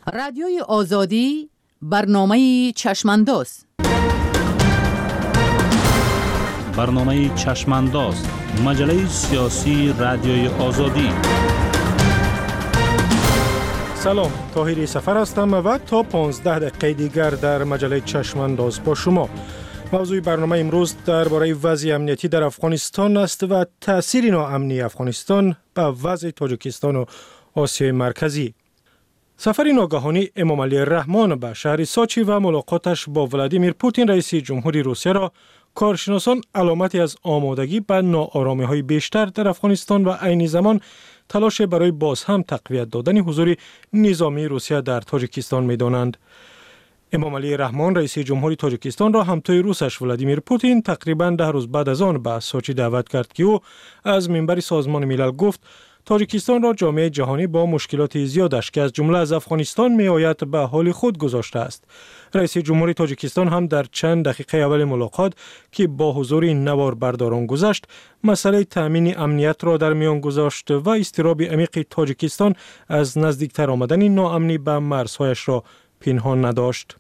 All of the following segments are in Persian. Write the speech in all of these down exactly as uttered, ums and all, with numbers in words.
رادیوی آزادی برنامه چشمانداز. برنامه چشمانداز مجله سیاسی رادیوی آزادی. سلام، طاهری سفر هستم و تا پانزده دقیقه دیگر در مجله چشمانداز با شما. موضوع برنامه امروز درباره وضع امنیتی در افغانستان است و تأثیر ناامنی افغانستان به وضع تاجیکستان و آسیای مرکزی. سفر ناگهانی امام علی رحمان به شهر ساچی و ملاقاتش با ولادیمیر پوتین رئیس جمهوری روسیه را کارشناسان علامتی از آمادگی به ناآرامی‌های بیشتر در افغانستان و عین زمان تلاش برای باز هم تقویت دادن حضور نظامی روسیه در تاجیکستان می‌دانند. امام علی رحمان رئیس جمهوری تاجیکستان را همتای روسش ولادیمیر پوتین تقریباً ده روز بعد از آن به ساچی دعوت کرد که او از منبر سازمان ملل گفت تاجیکستان را جامعه جهانی با مشکلات زیادش که از جمله از افغانستان می آید به حال خود گذاشته است. رئیس جمهوری تاجیکستان هم در چند دقیقه اول ملاقات که با حضور نوار برداران گذشت، مسئله تامین امنیت را در میان گذاشت و اضطراب عمیق تاجیکستان از نزدیکتر آمدن ناامنی به مرزهایش را پنهان نداشت.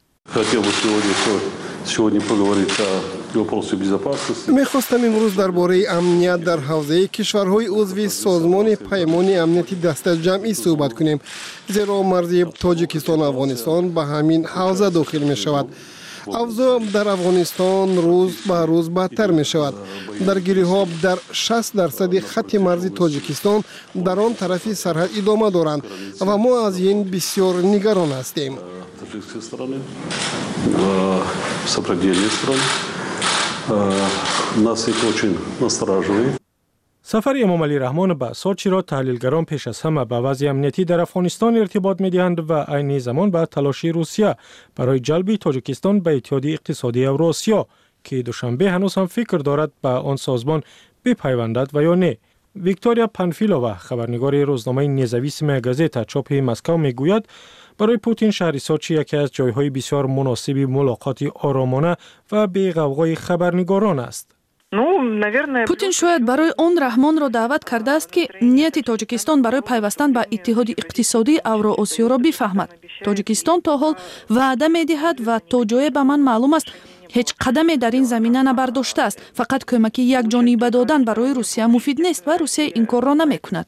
می‌خواستم امروز درباره امنیت در حوزه کشورهای عضو سازمان پیمان امنیتی دست جمعی صحبت کنیم، زیرا مرز تاجیکستان و افغانستان به همین حوزه داخل می شود. اوضاع در افغانستان روز به روز بدتر می شود. درگیری‌ها در شصت درصد خط مرزی تاجیکستان در آن طرفی سرحد ادامه دارند و ما از این بسیار نگران هستیم. سفر امام علی رحمان به ساچی را تحلیلگران پیش از همه به وضع امنیتی در افغانستان ارتباط می‌دهند و عین زمان به تلاش روسیه برای جلب تاجیکستان به اتحادیه اقتصادی اوراسیا که دوشنبه هنوز هم فکر دارد به آن سازمان بپیوندد و یا نه. ویکتوریا پانفیلووا خبرنگار روزنامه نزاویسمه گازتا چاپ مسکو میگوید برای پوتین شهر ساچی یکی از جایهای بسیار مناسب ملاقات آرامانه و بی غوغای خبرنگاران است. پوتین شاید برای آن رحمان را دعوت کرده است که نیت تاجیکستان برای پیوستن به اتحاد اقتصادی اوراسیا را بفهمد. تاجیکستان تا حال وعده می‌دهد و تا جایی به من معلوم است هیچ قدمی در این زمینه نبرداشته است. فقط کمک یک جانبه دادن برای روسیه مفید نیست و روسیه این کار را نمی‌کند.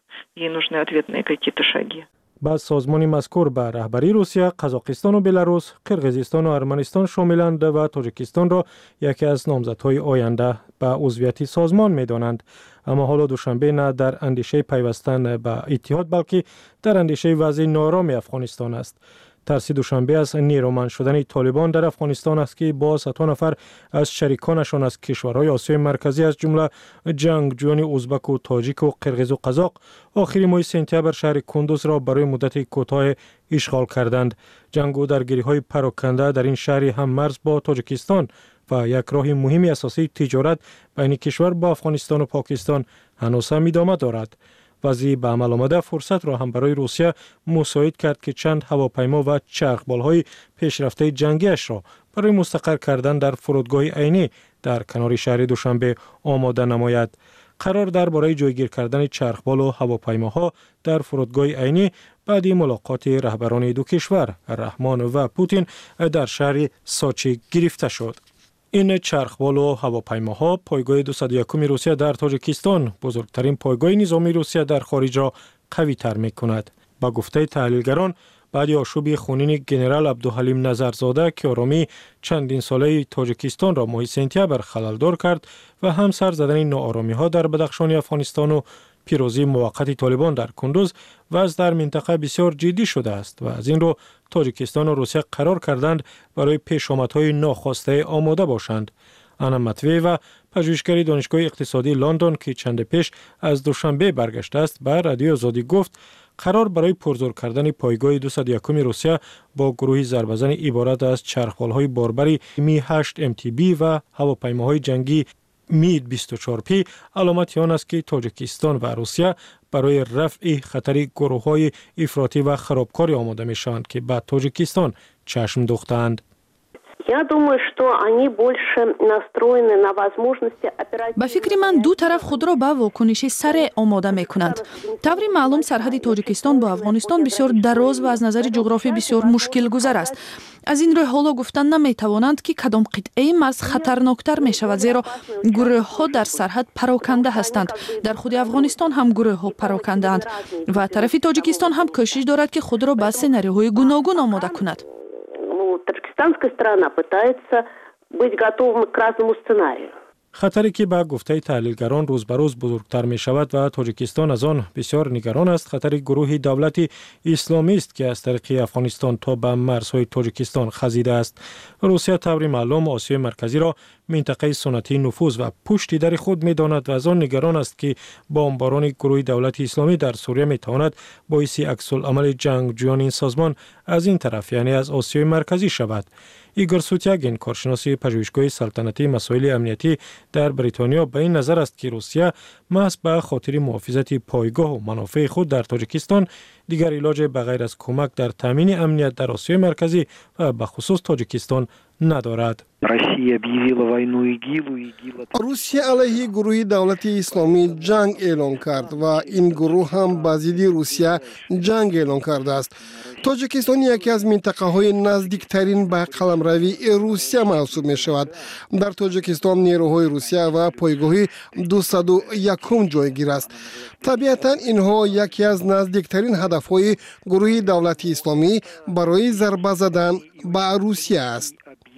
بعد سازمان مذکور به رهبری روسیه، قزاقستان و بلاروس، قرقیزستان و ارمنستان شاملند و تاجیکستان را یکی از نامزدهای آینده به عضویت سازمان می‌دانند. اما حالا دوشنبه نه در اندیشه پیوستن به اتحاد بلکه در اندیشه وضع ناآرام افغانستان است. ترس دوشنبه از نیرومند شدن طالبان در افغانستان است که با صدها نفر از شریکانشان از کشورهای آسیای مرکزی از جمله جنگجویان ازبک و تاجیک و قرقیز و قزاق آخر ماه سپتامبر شهر کندوز را برای مدت کوتاه اشغال کردند. جنگ و درگیری‌های پراکنده در این شهر هم مرز با تاجیکستان و یک راه مهمی اساسی تجارت بین کشور با افغانستان و پاکستان هنوز هم ادامه دارد. وضعی به عمل آمده فرصت را هم برای روسیه مساعد کرد که چند هواپیما و چرخبال‌های پیشرفته جنگیش را برای مستقر کردن در فرودگاه عینی در کنار شهر دوشنبه آماده نماید. قرار درباره جایگیر کردن چرخبال و هواپیماها در فرودگاه عینی بعد ملاقات رهبران دو کشور رحمان و پوتین در شهر ساچی گرفته شد. این چرخبال و هواپیماها پایگاه دویست و یک روسیه در تاجیکستان، بزرگترین پایگاه نظامی روسیه در خارج را قوی تر می کند. با گفته تحلیلگران بعد آشوب خونین گنرال عبدالحلیم نظرزاده که آرامی چندین ساله تاجیکستان را ماه سپتامبر خللدار کرد و هم سر زدن ناآرامی ها در بدخشان افغانستان و پیروزی موقت طالبان در کندوز وضع در منطقه بسیار جدی شده است و از این رو تاجیکستان و روسیه قرار کردند برای پیشامدهای ناخواسته آماده باشند. آنا متوی و پژوهشگر دانشگاه اقتصادی لندن که چند پیش از دوشنبه برگشته است به رادیو آزادی گفت قرار برای پرزور کردن پایگاه دویست و یک روسیه با گروهی ضربه‌زن عبارت از چرخبال‌های باربری می هشت ام تی بی و هواپیماهای جنگی مید بیست و چهار پی علامت آن است که تاجیکستان و روسیه برای رفع خطر گروه‌های افراطی و خرابکاری آماده می‌شوند که به تاجیکستان چشم دوختند. ба фикри ман ду тараф худро ба вокуниши саре омода мекунанд. таври маълум сарҳади тоҷикистон бо афғонистон бисёр дароз ва аз назари ҷуғрофӣ бисёр мушкилгузар аст. аз ин рӯ ҳоло гуфтан наметавонанд ки кадом қитъаи марз хатарноктар мешавад, зеро гурӯҳҳо дар сарҳад пароканда ҳастанд. дар худи афғонистон ҳам гурӯҳҳо парокандаанд ва тарафи тоҷикистон ҳам кӯшиш дорад ки худро ба сенариоҳои гуногун омода кунад. Таджикистанская сторона пытается быть готовым к разному сценарию. خطری که با گفته تحلیلگران روز به روز بزرگتر می شود و تاجیکستان از آن بسیار نگران است. خطر گروه دولت اسلامی است که از طریق افغانستان تا به مرزهای تاجیکستان خزیده است. روسیه طور معلوم آسیای مرکزی را منطقه سنتی نفوذ و پشت در خود می داند و از آن نگران است که بمباران گروه دولت اسلامی در سوریه می تواند باعث عکس العمل جنگجویان این سازمان از این طرف یعنی از آسیای مرکزی شود. ایگور سوتیاگین کارشناس پژوهشگاه سلطنتی مسائل امنیتی در بریتانیا به این نظر است که روسیه محض به خاطر محافظت پایگاه و منافع خود در تاجیکستان دیگر علاج بغیر از کمک در تامین امنیت در آسیای مرکزی و به خصوص تاجیکستان ندارد. روسیه علیه گروه دولت اسلامی جنگ اعلام کرد و این گروه هم با ضد روسیه جنگ اعلام کرده است. تاجیکستان یکی از منطقه های نزدیکترین به قلمروی روسیه محسوب می شود. در تاجیکستان نیروهای روسیه و پایگاه دویست و یک جایگیر است. طبیعتا اینها یکی از نزدیکترین هدفهای گروه دولت اسلامی برای ضربه زدن به روسیه است.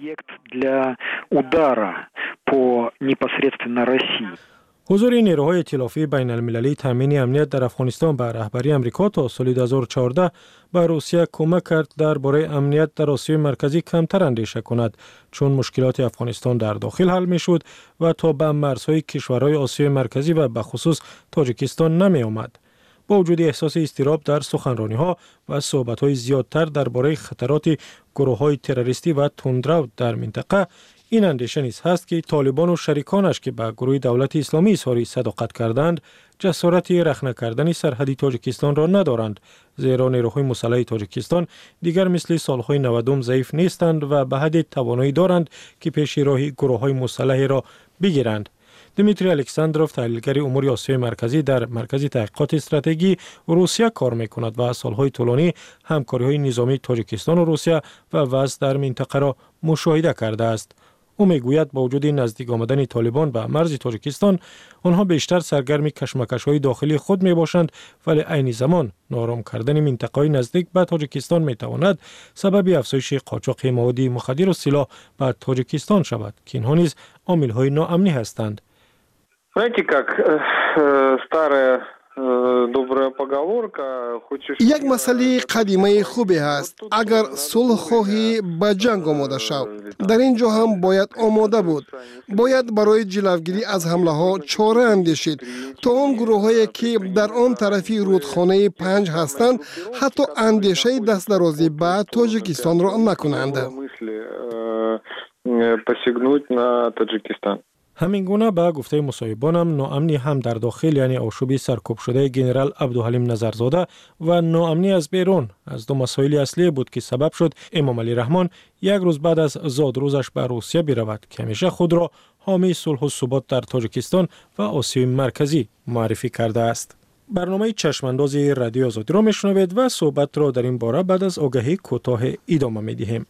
для удара по непосредственно России. حضور نیروهای ائتلافی بین المللی تامین امنیت در افغانستان به رهبری آمریکا تا سال دو هزار و چهارده به روسیه کمک کرد درباره امنیت در آسیای مرکزی کمتر اندیشه کند، چون مشکلات افغانستان در داخل حل میشد و تا به مرزهای کشورهای آسیای مرکزی و به خصوص تاجیکستان نمی آمد. با وجود احساس اضطراب در سخنرانی‌ها و صحبت‌های زیادتر درباره خطرات گروه‌های تروریستی و تندرو در منطقه، این اندیشه نیز هست که طالبان و شریکانش که به گروه دولت اسلامی اظهار صداقت کردند، جسارت رخنه کردن سرحدی تاجیکستان را ندارند، زیرا نیروهای مسلح تاجیکستان دیگر مثل سالهای نودم ضعیف نیستند و به حد توانایی دارند که پیش راه گروه‌های مسلح را بگیرند. دمیتری الکساندروف تحلیلگر امور آسیای مرکزی در مرکز تحقیقات استراتژی روسیه کار می‌کند و سالهای طولانی همکاری‌های نظامی تاجیکستان و روسیه و وضع در منطقه را مشاهده کرده است. او میگوید با وجود نزدیک آمدن طالبان به مرز تاجیکستان، آنها بیشتر سرگرم کشمکش‌های داخلی خود میباشند، ولی عین زمان نارام کردن منطقه‌های نزدیک به تاجیکستان میتواند سبب افزایش قاچاق مواد مخدر و سلاح به تاجیکستان شود که اینها نیز عامل‌های ناامنی هستند. Знаете, как старая добрая поговорка, хочешь... یک مسئله قدیمه خوبی هست. اگر صلح خواهی به جنگ آماده شو. در اینجا هم باید آماده بود. باید برای جلوگیری از حمله ها چاره اندیشید تا آن گروه هایی که در آن طرفی رودخانه پنج هستند حتی اندیشه دست درازی به تاجیکستان را نکنند. посягнуть на Таджикистан. همین گونه به گفته مصاحبانم ناامنی هم در داخل یعنی آشوب سرکوب شده جنرال عبدالحلیم نظرزاده و ناامنی از بیرون از دو مسائل اصلی بود که سبب شد امام علی رحمان یک روز بعد از زاد روزش به روسیه برود که همیشه خود را حامی صلح و ثبات در تاجیکستان و آسیای مرکزی معرفی کرده است. برنامه چشمانداز رادیو آزادی را میشنوید و صحبت را در این باره بعد از آگهی کوتاه ادامه میدهیم.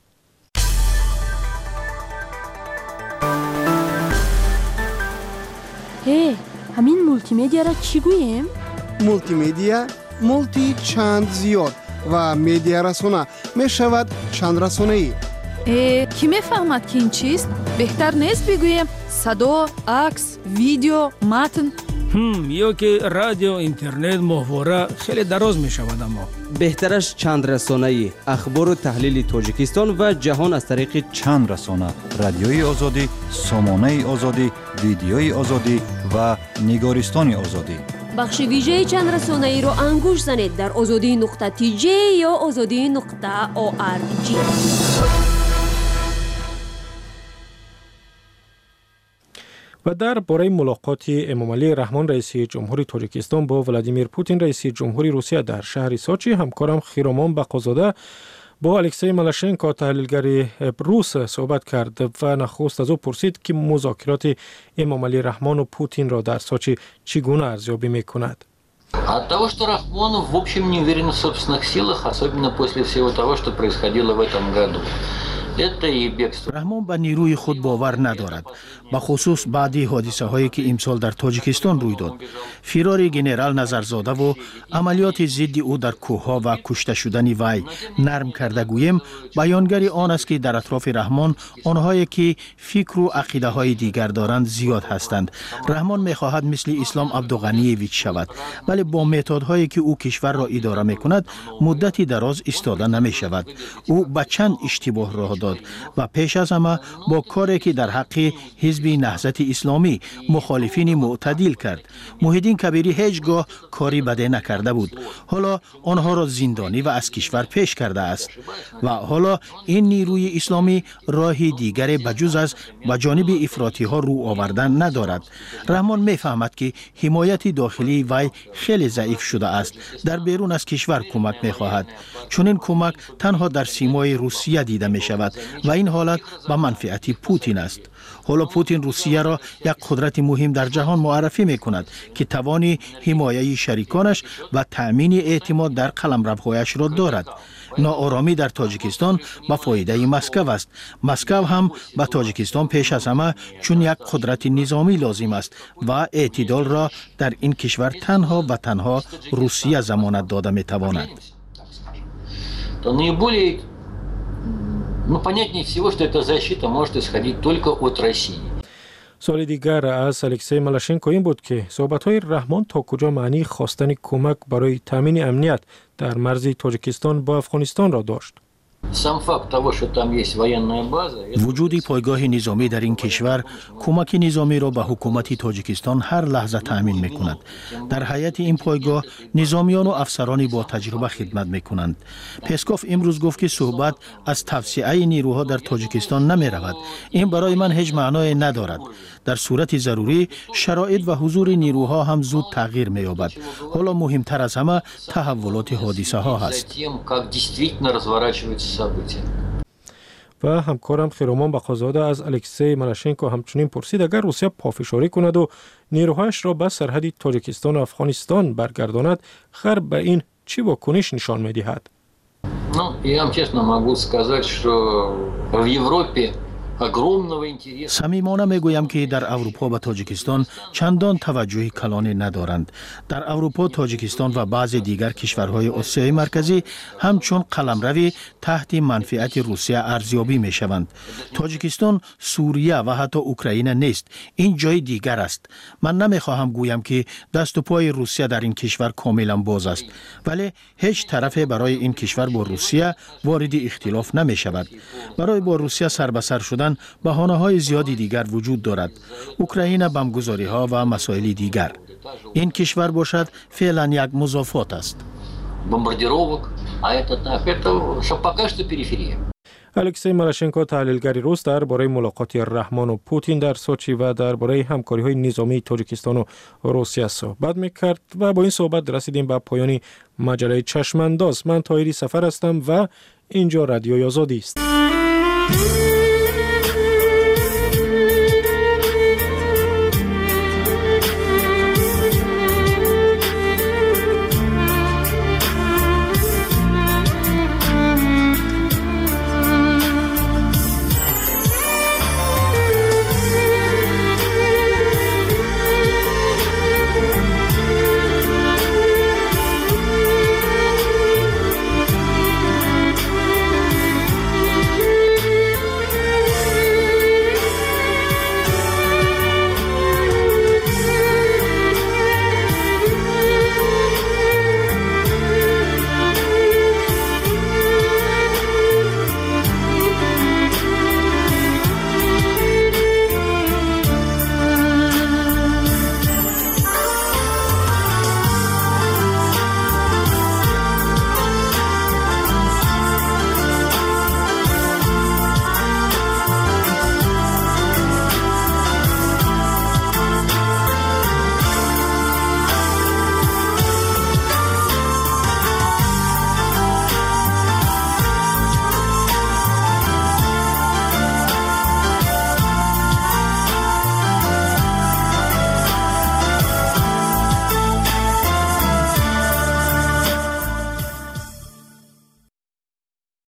هی، همین مولتی میدیا را چی گوییم؟ مولتی میدیا، مولتی چند زیاد و میدیا رسانه می شود چند رسانه ای. ای، کی میفهمد که این چیست؟ بهتر نیست بگوییم صدا، عکس، ویدیو، متن. هم یا که رادیو، اینترنت، محوره خیلی دراز می شود. اما بهترش چند رسانه‌ای اخبار و تحلیل تاجیکستان و جهان از طریق چند رسانه: رادیوی آزادی، سامانه آزادی، ویدیوی آزادی و نگارستان آزادی. بخش ویژه چند رسانه‌ای رو انگوش زنید در آزادی نقطه تی جی یا آزادی نقطه او آر جی. و در باره ملاقات امام علی رحمان رئیس جمهوری تاجیکستان با ولادیمیر پوتین رئیس جمهوری روسیه در شهر سوچی، همکارم خیرامان بقازاده با الکسی مالاشنکو تحلیلگر روس صحبت کرد و نخست از او پرسید که مذاکرات امام علی رحمان و پوتین را در سوچی چگونه ارزیابی میکند. От того, что Рахмонов в общем не уверен в собственных силах, особенно после всего того, что происходило в этом году. رحمان به نیروی خود باور ندارد، به خصوص بعدی حادثه هایی که امسال در تاجیکستان روی داد. فرار گنرال نظرزاده و عملیات ضد او در کوهها و کشته شدن وی نرم کرده گویم بیانگر آن است که در اطراف رحمان آنهایی که فکر و عقیده های دیگر دارند زیاد هستند. رحمان میخواهد مثل اسلام عبدالغنیویچ شود، ولی با متدهایی که او کشور را اداره میکند مدتی دراز ایستاده نمی شود. او به چند اشتباه راه داد و پیش از همه با کاری که در حق حزب نهضت اسلامی مخالفین معتدل کرد. محیدین کبیری هیچگاه کاری بده نکرده بود. حالا آنها را زندانی و از کشور پیش کرده است و حالا این نیروی اسلامی راهی دیگر بجز از به جانب افراطی ها رو آوردن ندارد. رحمان میفهمد که حمایت داخلی وی خیلی ضعیف شده است. در بیرون از کشور کمک میخواهد، چون این کمک تنها در سیمای روسیه دیده می شود و این حالت به منفعت پوتین است. حالا پوتین روسیه را یک قدرت مهم در جهان معرفی می کند که توان حمایت شریکانش و تأمین اعتماد در قلمروهایش را دارد. ناآرامی در تاجیکستان به فایده مسکو است. مسکو هم به تاجیکستان پیش از همه چون یک قدرت نظامی لازم است و اعتدال را در این کشور تنها و تنها روسیه ضمانت داده می تواند. Ну, понятнее всего, что эта защита может исходить только от России. سوال دیگر از الکسی مالاشنکو این بود که صحبت‌های رحمان تا کجا معنی خواستن کمک برای تامین امنیت در مرز تاجیکستان با افغانستان را داشت. وجود پایگاه نظامی در این کشور کمک نظامی را به حکومت تاجیکستان هر لحظه تأمین می کند. در حیات این پایگاه نظامیان و افسرانی با تجربه خدمت می کنند. پسکوف امروز گفت که صحبت از توسعه نیروها در تاجیکستان نمی رود. این برای من هیچ معنای ندارد. در صورت ضروری شرایط و حضور نیروها هم زود تغییر می یابد. حالا مهمتر از همه تحولات حادثه ها هست. و همکارم خیرومان بخازاده از الکسی مالاشنکو همچنین پرسید اگر روسیه پافشاری کند و نیروهایش را به سرحد تاجیکستان و افغانستان برگرداند خیر به این چی واکنش نشان می‌دهد؟ Ну, я вам честно могу сказать, что в Европе صمیمانه میگویم که در اروپا و تاجیکستان چندان توجه کلانی ندارند. در اروپا، تاجیکستان و بعضی دیگر کشورهای آسیای مرکزی همچون قلمروی تحت منفعت روسیه ارزیابی می شوند. تاجیکستان سوریه و حتی اوکراین نیست، این جای دیگر است. من نمیخواهم گویم که دست و پای روسیه در این کشور کاملا باز است، ولی هیچ طرف برای این کشور با روسیه وارد اختلاف نمی شود. برای با روسیه سر به سر شدن بهانه‌های زیادی دیگر وجود دارد. اوکراین، بمبگذاری‌ها و مسائل دیگر. این کشور باشد فعلا یک مضافات است. الکسی مالاشنکو تحلیلگر روس درباره ملاقات رحمان و پوتین در سوچی و درباره همکاری‌های نظامی تاجیکستان و روسیه صحبت می‌کرد و با این صحبت رسیدیم به پایان مجله چشمانداز. من طاهری سفر هستم و اینجا رادیوی آزادی است.